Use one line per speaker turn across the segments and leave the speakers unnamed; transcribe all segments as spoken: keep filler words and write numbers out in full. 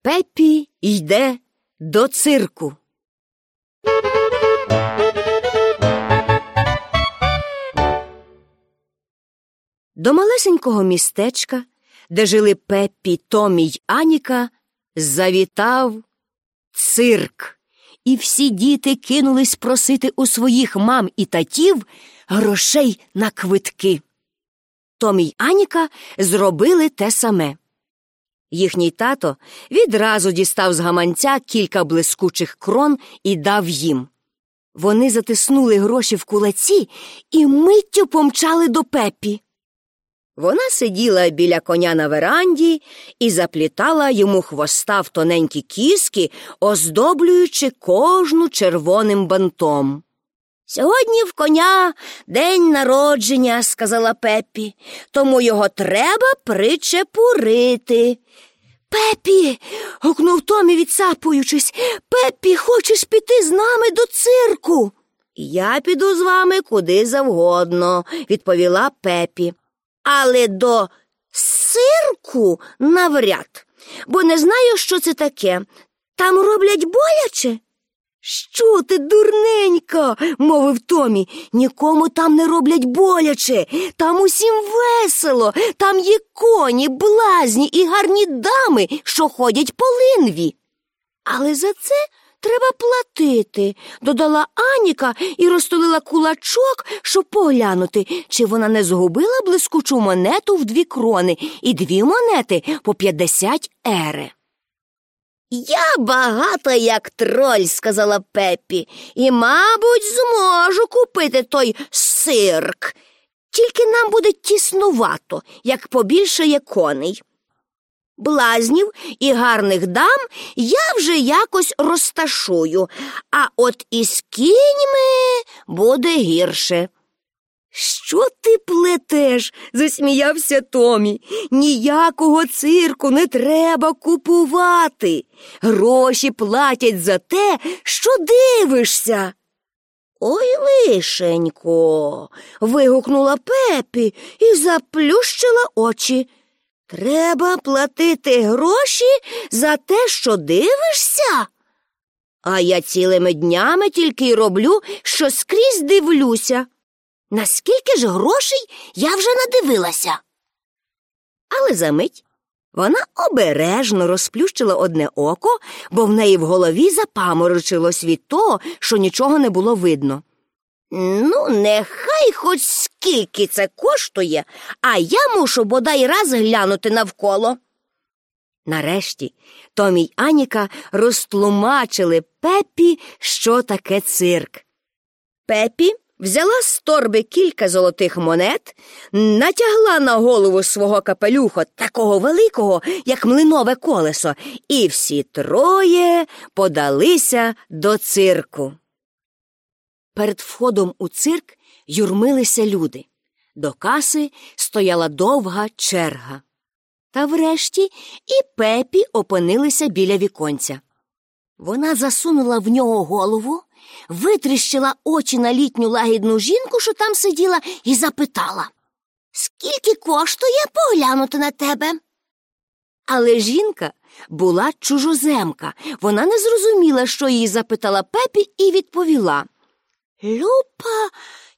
Пеппі йде до цирку. До малесенького містечка, де жили Пеппі, Томі й Аніка, завітав цирк. І всі діти кинулись просити у своїх мам і татів грошей на квитки. Томі й Аніка зробили те саме. Їхній тато відразу дістав з гаманця кілька блискучих крон і дав їм. Вони затиснули гроші в кулаці і миттю помчали до Пеппі. Вона сиділа біля коня на веранді і заплітала йому хвоста в тоненькі кіски, оздоблюючи кожну червоним бантом. «Сьогодні в коня день народження», – сказала Пеппі, «тому його треба причепурити». «Пеппі!» – гукнув Томі, відсапуючись. «Пеппі, хочеш піти з нами до цирку?» «Я піду з вами куди завгодно», – відповіла Пеппі. «Але до цирку навряд, бо не знаю, що це таке. Там роблять боляче?» «Що ти, дурненька?» – мовив Томі. «Нікому там не роблять боляче. Там усім весело. Там є коні, блазні і гарні дами, що ходять по линві». «Але за це треба платити», – додала Аніка і розтулила кулачок, щоб поглянути, чи вона не згубила блискучу монету в дві крони і дві монети по п'ятдесят ере. «Я багата, як троль», – сказала Пеппі, «і, мабуть, зможу купити той цирк. Тільки нам буде тіснувато, як побільшає коней. Блазнів і гарних дам я вже якось розташую, а от із кіньми буде гірше». «Що ти плетеш?» – засміявся Томі. «Ніякого цирку не треба купувати. Гроші платять за те, що дивишся». «Ой, лишенько!» – вигукнула Пеппі і заплющила очі. «Треба платити гроші за те, що дивишся? А я цілими днями тільки й роблю, що скрізь дивлюся. Наскільки ж грошей я вже надивилася?» Але за мить вона обережно розплющила одне око, бо в неї в голові запаморочилось від того, що нічого не було видно. «Ну, нехай хоч скільки це коштує, а я мушу бодай раз глянути навколо». Нарешті Томі й Аніка розтлумачили Пеппі, що таке цирк. Пеппі взяла з торби кілька золотих монет, натягла на голову свого капелюха, такого великого, як млинове колесо, і всі троє подалися до цирку. Перед входом у цирк юрмилися люди. До каси стояла довга черга. Та врешті і Пеппі опинилися біля віконця. Вона засунула в нього голову, витріщила очі на літню лагідну жінку, що там сиділа, і запитала: «Скільки коштує поглянути на тебе?» Але жінка була чужоземка. Вона не зрозуміла, що її запитала Пеппі, і відповіла: «Люба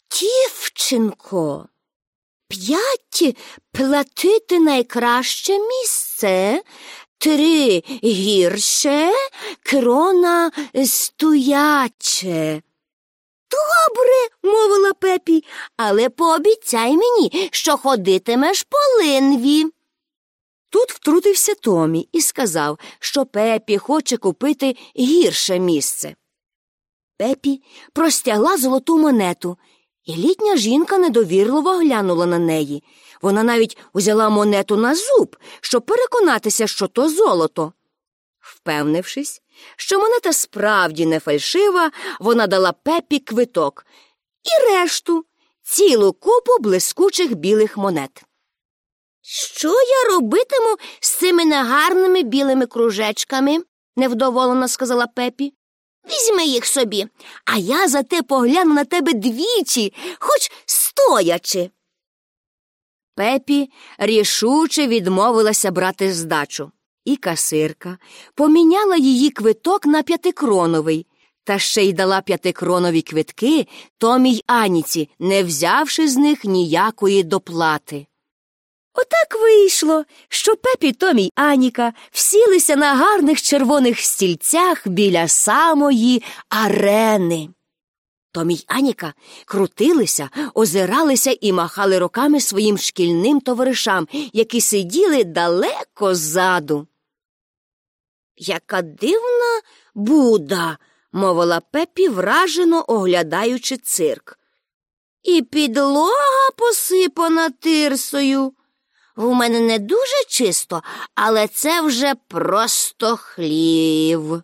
дівчинко, п'ять платити найкраще місце, три гірше, крона стояче». «Добре», – мовила Пеппі, «але пообіцяй мені, що ходитимеш по линві». Тут втрутився Томі і сказав, що Пеппі хоче купити гірше місце. Пеппі простягла золоту монету, і літня жінка недовірливо глянула на неї. Вона навіть узяла монету на зуб, щоб переконатися, що то золото. Впевнившись, що монета справді не фальшива, вона дала Пеппі квиток і решту, цілу купу блискучих білих монет. «Що я робитиму з цими негарними білими кружечками?» – невдоволено сказала Пеппі. «Візьми їх собі, а я зате погляну на тебе двічі, хоч стоячи». Пеппі рішуче відмовилася брати здачу. і касирка поміняла її квиток на п'ятикроновий, та ще й дала п'ятикронові квитки Томі й Аніці, не взявши з них ніякої доплати. Отак вийшло, що Пепі, Томі й Аніка всілися на гарних червоних стільцях біля самої арени. Томі й Аніка крутилися, озиралися і махали руками своїм шкільним товаришам, які сиділи далеко ззаду. «Яка дивна Буда!» – мовила Пепі, вражено оглядаючи цирк. «І підлога посипана тирсою. У мене не дуже чисто, але це вже просто хлів».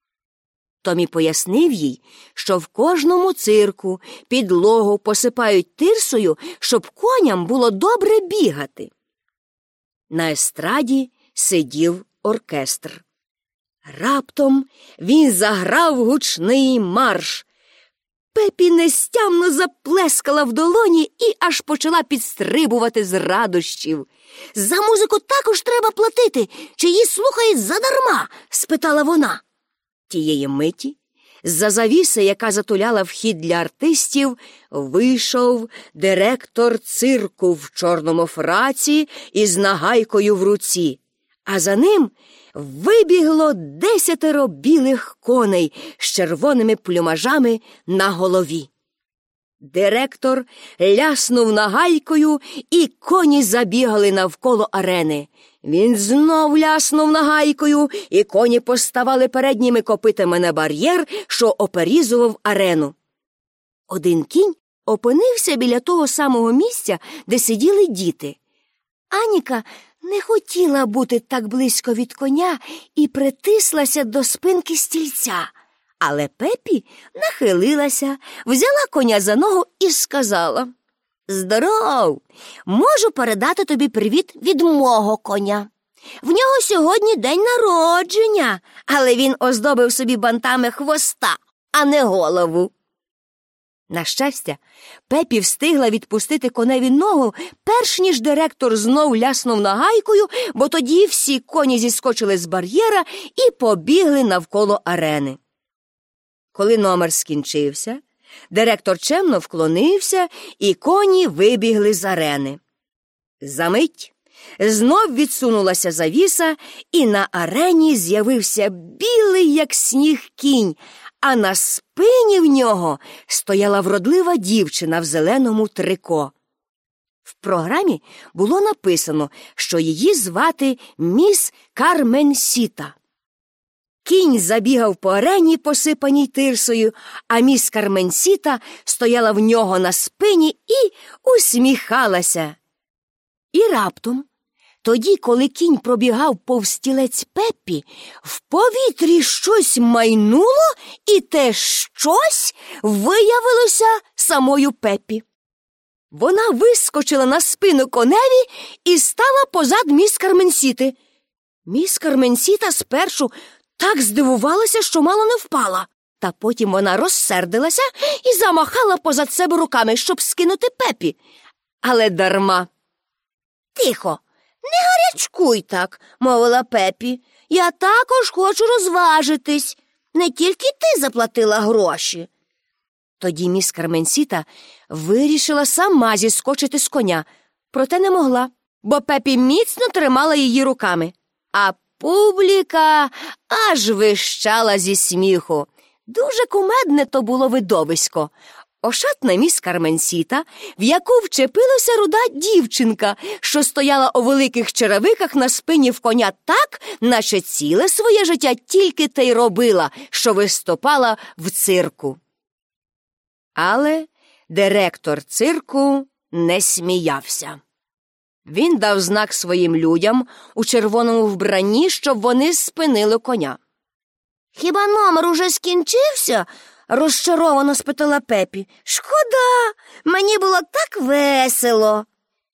Томі пояснив їй, що в кожному цирку підлогу посипають тирсою, щоб коням було добре бігати. На естраді сидів оркестр. Раптом він заграв гучний марш. Пепі нестямно заплескала в долоні і аж почала підстрибувати з радощів. «За музику також треба платити, чи її слухають задарма?» – спитала вона. Тієї миті з-за завіси, яка затуляла вхід для артистів, вийшов директор цирку в чорному фраці із нагайкою в руці, а за ним вибігло десятеро білих коней з червоними плюмажами на голові. Директор ляснув нагайкою, і коні забігали навколо арени. Він знов ляснув нагайкою, і коні поставали передніми копитами на бар'єр, що оперізував арену. Один кінь опинився біля того самого місця, де сиділи діти. Аніка не хотіла бути так близько від коня і притислася до спинки стільця. Але Пепі нахилилася, взяла коня за ногу і сказала: «Здоров! Можу передати тобі привіт від мого коня. В нього сьогодні день народження, але він оздобив собі бантами хвоста, а не голову». На щастя, Пепі встигла відпустити коневі ногу, перш ніж директор знов ляснув нагайкою, бо тоді всі коні зіскочили з бар'єра і побігли навколо арени. Коли номер скінчився, директор чемно вклонився, і коні вибігли з арени. Замить знов відсунулася завіса, і на арені з'явився білий, як сніг, кінь, а на спині в нього стояла вродлива дівчина в зеленому трико. В програмі було написано, що її звати міс Карменсіта. Кінь забігав по арені, посипаній тирсою, а міс Карменсіта стояла в нього на спині і усміхалася. І раптом, тоді, коли кінь пробігав повз стілець Пеппі, в повітрі щось майнуло, і те щось виявилося самою Пеппі. Вона вискочила на спину коневі і стала позад міс Карменсіти. Міс Карменсіта спершу так здивувалася, що мало не впала. Та потім вона розсердилася і замахала позад себе руками, щоб скинути Пеппі. Але дарма. «Тихо, не гарячкуй так», – мовила Пеппі. «Я також хочу розважитись. Не тільки ти заплатила гроші». Тоді міс Карменсіта вирішила сама зіскочити з коня, проте не могла, бо Пеппі міцно тримала її руками. А публіка аж вищала зі сміху. Дуже кумедне то було видовисько. Ошатна міс Карменсіта, в яку вчепилася руда дівчинка, що стояла у великих черевиках на спині в коня так, наче ціле своє життя тільки те й робила, що виступала в цирку. Але директор цирку не сміявся. Він дав знак своїм людям у червоному вбранні, щоб вони спинили коня. «Хіба номер уже скінчився?» – розчаровано спитала Пеппі. «Шкода, мені було так весело».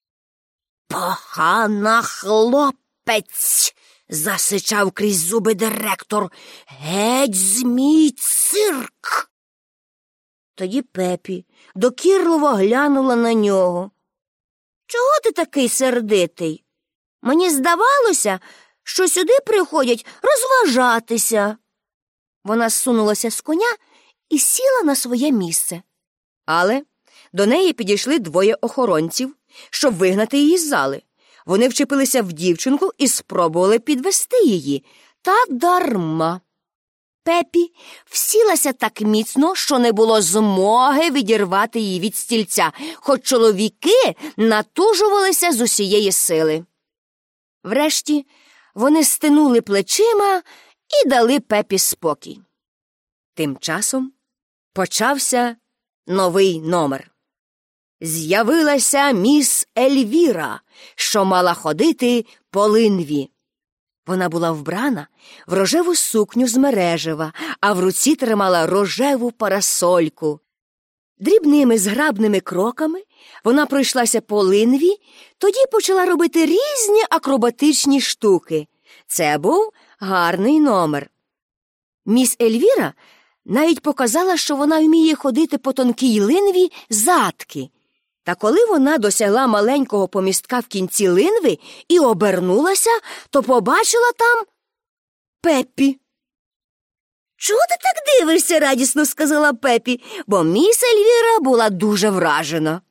«Погана хлопець!» – засичав крізь зуби директор. «Геть з мій цирк!» Тоді Пеппі докірливо глянула на нього. «Чого ти такий сердитий? Мені здавалося, що сюди приходять розважатися. Вона зсунулася з коня і сіла на своє місце. Але до неї підійшли двоє охоронців, щоб вигнати її з зали. Вони вчепилися в дівчинку і спробували підвести її. Та дарма. Пеппі всілася так міцно, що не було змоги відірвати її від стільця, хоч чоловіки натужувалися з усієї сили. Врешті вони стинули плечима і дали Пеппі спокій. Тим часом почався новий номер. З'явилася міс Ельвіра, що мала ходити по линві. Вона була вбрана в рожеву сукню з мережева, а в руці тримала рожеву парасольку. Дрібними зграбними кроками вона пройшлася по линві, тоді почала робити різні акробатичні штуки. Це був гарний номер. Міс Ельвіра навіть показала, що вона вміє ходити по тонкій линві задки. Та коли вона досягла маленького помістка в кінці линви і обернулася, то побачила там Пеппі. «Чого ти так дивишся?» – радісно сказала Пеппі, бо міс Ельвіра була дуже вражена.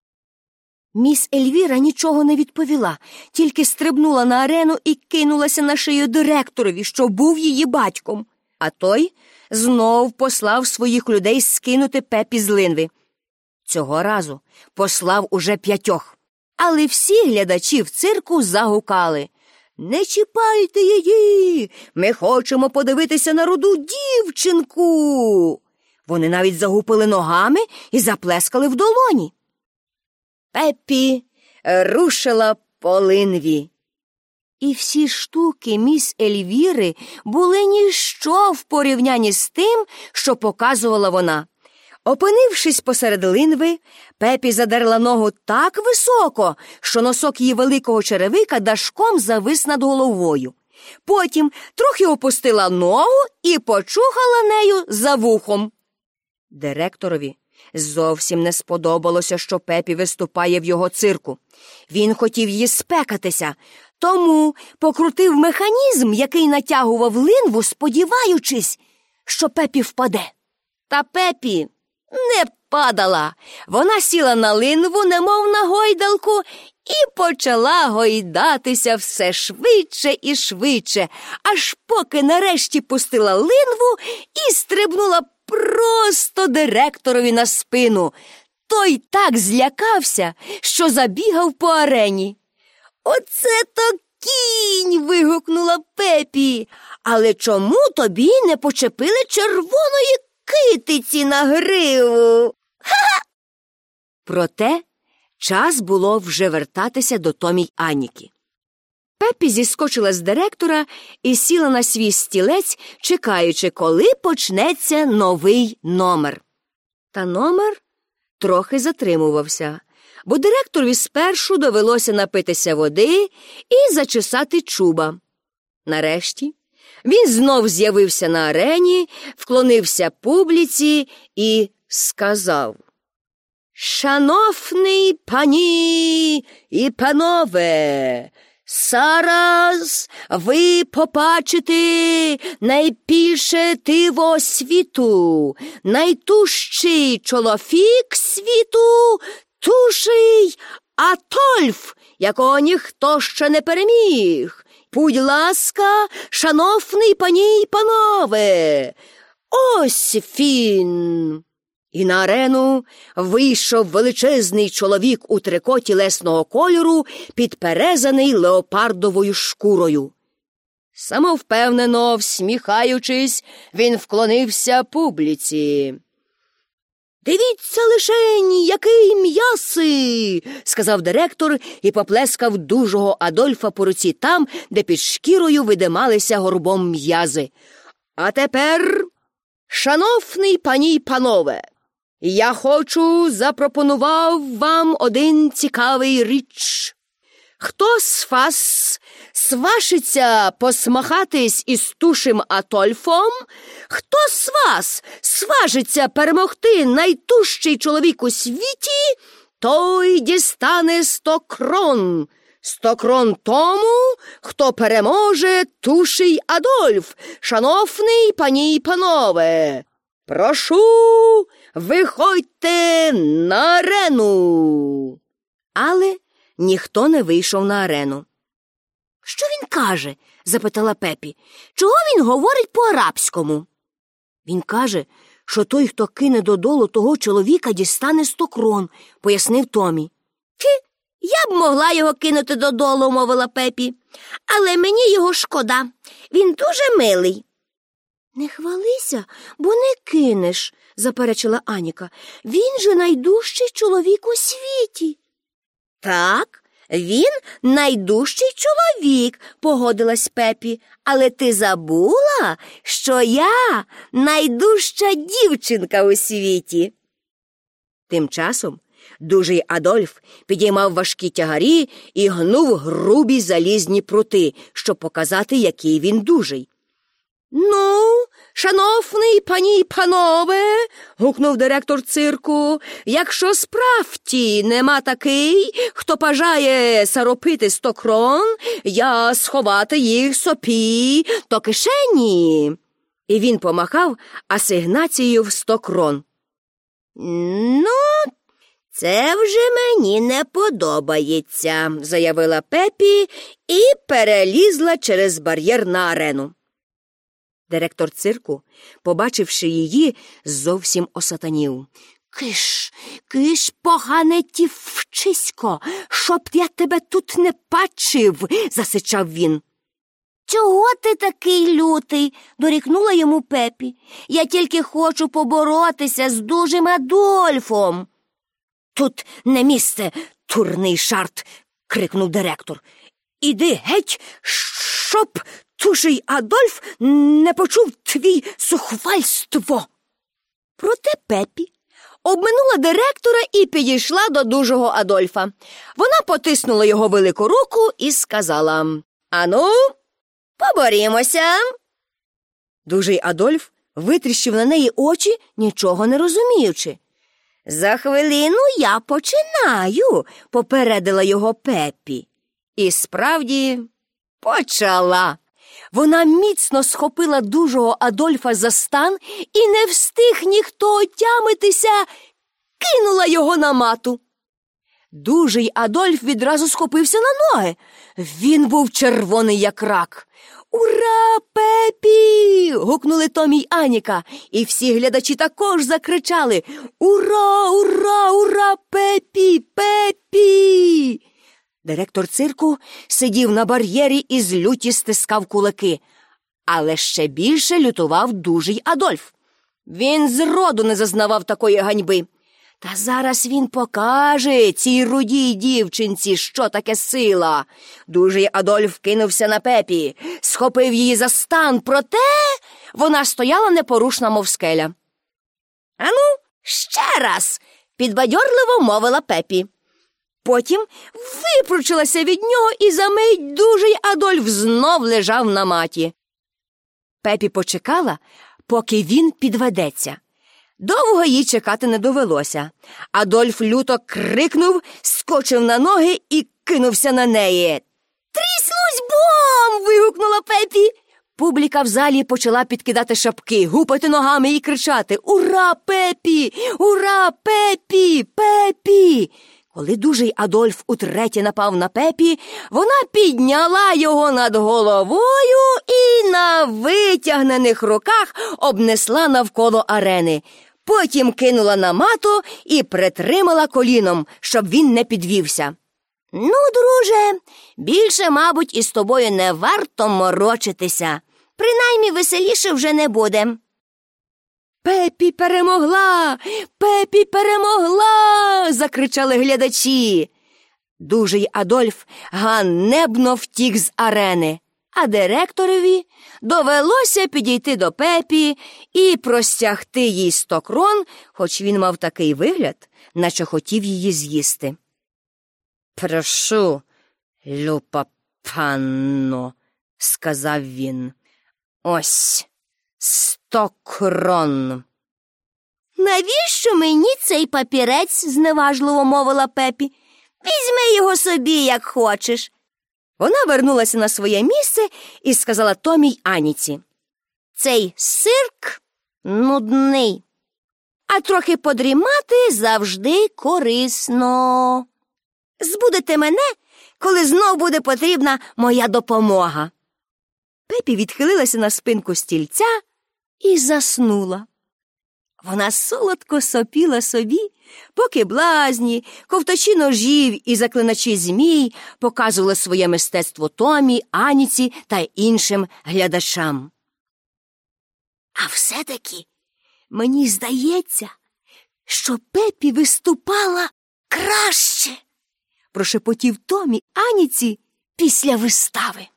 Міс Ельвіра нічого не відповіла, тільки стрибнула на арену і кинулася на шию директорові, що був її батьком. А той знов послав своїх людей скинути Пеппі з линви. Цього разу послав уже п'ятьох. Але всі глядачі в цирку загукали: «Не чіпайте її! Ми хочемо подивитися на руду дівчинку!» Вони навіть загупили ногами і заплескали в долоні. Пеппі рушила по линві. І всі штуки міс Ельвіри були ніщо в порівнянні з тим, що показувала вона. Опинившись посеред линви, Пеппі задерла ногу так високо, що носок її великого черевика дашком завис над головою. Потім трохи опустила ногу і почухала нею за вухом. Директорові зовсім не сподобалося, що Пеппі виступає в його цирку. Він хотів її спекатися, тому покрутив механізм, який натягував линву, сподіваючись, що Пеппі впаде. Та Пеппі не падала. Вона сіла на линву, немов на гойдалку, і почала гойдатися все швидше і швидше, аж поки нарешті пустила линву і стрибнула просто директорові на спину. Той так злякався, що забігав по арені. «Оце то кінь!» – вигукнула Пеппі. «Але чому тобі не почепили червоної китиці на гриву?» Ха-ха! Проте час було вже вертатися до Томі й Аніки. Пеппі зіскочила з директора і сіла на свій стілець, чекаючи, коли почнеться новий номер. Та номер трохи затримувався, бо директорові спершу довелося напитися води і зачесати чуба. Нарешті він знов з'явився на арені, вклонився публіці і сказав: «Шановні пані і панове, зараз ви побачите найбільше диво світу, найтужчий чоловік світу, тужий Атольф, якого ніхто ще не переміг. Будь ласка, шановні пані й панове, ось він!» І на арену вийшов величезний чоловік у трикоті лесного кольору, підперезаний леопардовою шкурою. Самовпевнено, всміхаючись, він вклонився публіці. «Дивіться лишень, який м'яси!» – сказав директор і поплескав дужого Адольфа по руці там, де під шкірою видималися горбом м'язи. «А тепер, шановні пані й панове, я хочу запропонував вам один цікавий річ. Хто з вас свашиться посмахатись із тушим Атольфом? Хто з вас сважиться перемогти найтужчий чоловік у світі, той дістане сто крон. Сто крон тому, хто переможе Туший Адольф, шановний пані й панове. Прошу, виходьте на арену. Але ніхто не вийшов на арену. Що він каже? Запитала Пепі. Чого він говорить по-арабському? Він каже, що той, хто кине додолу того чоловіка, дістане сто крон, пояснив Томі. Фі, я б могла його кинути додолу, мовила Пепі. Але мені його шкода. Він дуже милий. Не хвалися, бо не кинеш, заперечила Аніка. Він же найдужчий чоловік у світі. Так, він найдужчий чоловік, погодилась Пепі. Але ти забула, що я найдужча дівчинка у світі. Тим часом Дужий Адольф підіймав важкі тягарі і гнув грубі залізні прути, щоб показати, який він дужий. «Ну, шановний пані й панове», – гукнув директор цирку, «якщо справді нема такий, хто бажає заробити сто крон, я сховати їх собі до кишені». І він помахав асигнацією в сто крон. «Ну, це вже мені не подобається», – заявила Пепі і перелізла через бар'єр на арену. Директор цирку, побачивши її, зовсім осатанів. «Киш, киш, погане дівчисько, щоб я тебе тут не бачив», – засичав він. «Чого ти такий лютий?» – дорікнула йому Пепі. «Я тільки хочу поборотися з Дужим Адольфом». «Тут не місце, турний шарт!» – крикнув директор. «Іди геть, щоб Туший Адольф не почув твій сухвальство». Проте Пепі обминула директора і підійшла до Дужого Адольфа. Вона потиснула його велику руку і сказала: «Ану, поборімося». Дужий Адольф витріщив на неї очі, нічого не розуміючи. «За хвилину я починаю», – попередила його Пепі. І справді почала. Вона міцно схопила Дужого Адольфа за стан і не встиг ніхто отямитися, кинула його на мату. Дужий Адольф відразу схопився на ноги. Він був червоний, як рак. «Ура, Пепі!» – гукнули Томі й Аніка, і всі глядачі також закричали: «Ура, ура, ура, Пепі, Пепі!» Директор цирку сидів на бар'єрі і з люті стискав кулаки. Але ще більше лютував Дужий Адольф. Він зроду не зазнавав такої ганьби. Та зараз він покаже цій рудій дівчинці, що таке сила. Дужий Адольф кинувся на Пепі, схопив її за стан, проте вона стояла непорушна, мов скеля. «Ану, ще раз!» – підбадьорливо мовила Пепі. Потім випручилася від нього, і за мить Дужий Адольф знов лежав на маті. Пепі почекала, поки він підведеться. Довго їй чекати не довелося. Адольф люто крикнув, скочив на ноги і кинувся на неї. «Тріснусь бом!» – вигукнула Пепі. Публіка в залі почала підкидати шапки, гупати ногами і кричати: «Ура, Пепі! Ура, Пепі! Пепі!» Коли Дужий Адольф утретє напав на Пепі, вона підняла його над головою і на витягнених руках обнесла навколо арени. Потім кинула на мату і притримала коліном, щоб він не підвівся. «Ну, друже, більше, мабуть, із тобою не варто морочитися. Принаймні веселіше вже не буде». «Пепі перемогла! Пепі перемогла!» – закричали глядачі. Дужий Адольф ганебно втік з арени, а директорові довелося підійти до Пепі і простягти їй сто крон, хоч він мав такий вигляд, наче хотів її з'їсти. «Прошу, люба панно», – сказав він, – «ось сто крон». «Навіщо мені цей папірець?» – зневажливо мовила Пепі. «Візьми його собі, як хочеш. Вона вернулася на своє місце і сказала Томі й Аніці: «Цей цирк нудний, а трохи подрімати завжди корисно. Збудете мене, коли знов буде потрібна моя допомога». Пепі відхилилася на спинку стільця і заснула. Вона солодко сопіла собі, поки блазні, ковтачі ножів і заклиначі змій показували своє мистецтво Томі, Аніці та іншим глядачам. «А все-таки мені здається, що Пепі виступала краще», – прошепотів Томі Аніці після вистави.